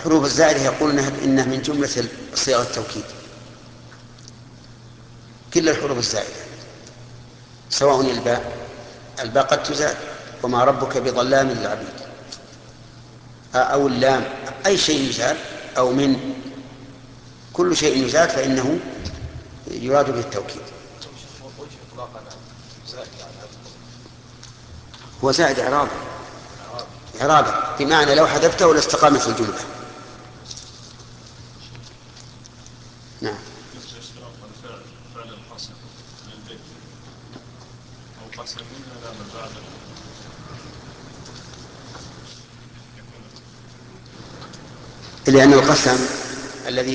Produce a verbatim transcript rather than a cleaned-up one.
الحروف الزائدة يقولون إنها من جملة صيغ التوكيد، كل الحروف الزائدة سواء الباء، الباء قد تزاد وما ربك بظلام للعبيد، أو اللام، أي شيء يزاد، أو من، كل شيء يزاد فإنه يراد به التوكيد. هو زائد إعرابا، إعرابا بمعنى لو حذفته لاستقامت الجملة. نعم. لأن القسم